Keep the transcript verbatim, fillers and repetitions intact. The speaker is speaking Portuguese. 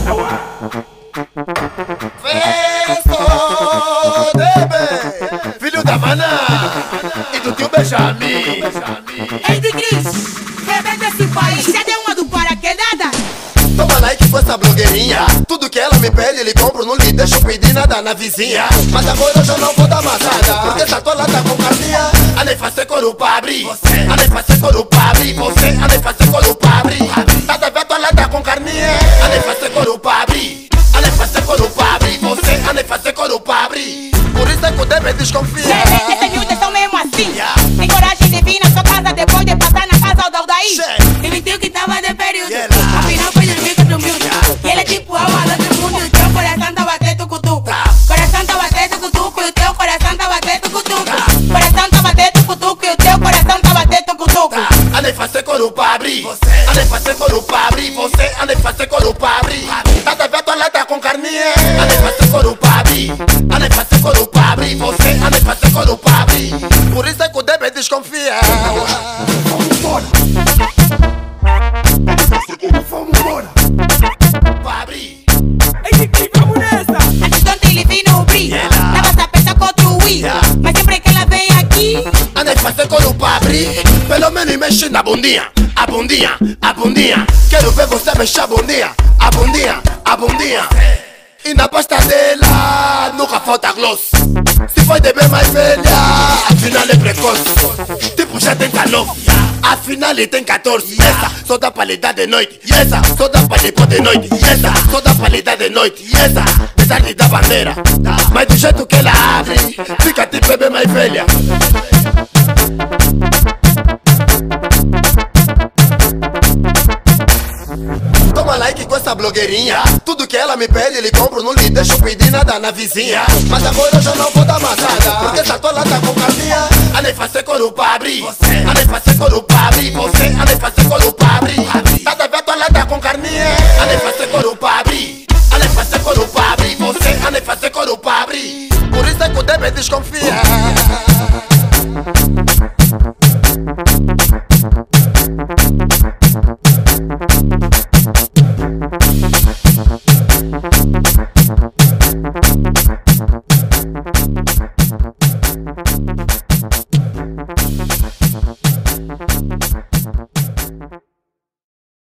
Festo Debe, filho da Maná e do tio Benjamin. Ei, de Cris, rebenta esse país, já deu uma do paraquedada? Toma like com essa blogueirinha. Tudo que ela me pede, ele compro, não lhe deixo pedir nada na vizinha. Mas agora eu já não vou dar massada, porque essa tola tá com carninha. A nem fazer coro pra abrir, a nem fazer coro pra abrir. Você, a nem fazer coro pra abrir. Nada a ver, tola tá com carninha. A nem fazer coro pra abrir, a nem fazer coro pra abrir. Você, a nem fazer coro pra abrir. Por isso é que o Debe desconfia. Che, essas miúdas são mesmo assim. Tem coragem de vir na sua casa depois de passar na casa do Aldaí. E mentiu que tava de período, afinal foi dormir com o miúdo. E ele é tipo a mala do mundo, e o teu coração tá batendo tucutuco. Coração tá batendo tucutuco, e o teu coração tá batendo tucutuco. Coração tá batendo tucutuco, e o teu coração tá batendo tucutuco. A nem fazer coro pra abrir, a nem fazer coro pra abrir. Você, a nem fazer coro pra abrir. Nada a ver, tua lata com carninha. A nem fazer coro pra abrir, a nem fazer coro pra abrir. Você, a nem fazer coro pra abrir. Por isso é que o Debe desconfia. Vamos embora, vamos embora. Pra abrir. Ei, que vamos nessa! Antes de ontem ele veio no brilho, tava sapeta contra o Wii. Mas sempre que ela vem aqui, a nem fazer coro pra abrir. Pelo menos mexe na bundinha, a bundinha, a bundinha. Quero ver você mexer a bundinha, a bundinha, a bundinha. E na pasta dela nunca falta gloss. Se foi de bem mais velha, afinal é precoce. Tipo já tem calor, afinal ele tem catorze. Essa só dá pra lhe dar de noite, e essa só dá pra lhe pôr de noite, e essa só dá pra lhe dar de noite, e essa apesar de dar bandeira. Mas do jeito que ela abre, fica tipo bem mais velha. Toma like com essa blogueirinha. Tudo que ela me pede, ele compro, não lhe deixo pedir nada na vizinha. Mas agora eu já não vou dar massada, porque essa tola tá com carninha. A nem fazer coro pra abrir, a nem fazer coro pra abrir. Você, a nem fazer coro pra abrir. Nada a ver, tola tá com carninha. A nem fazer coro pra abrir, a nem fazer coro pra abrir. Você, a nem fazer coro pra abrir. Por isso é que o Debe desconfia. Thank you.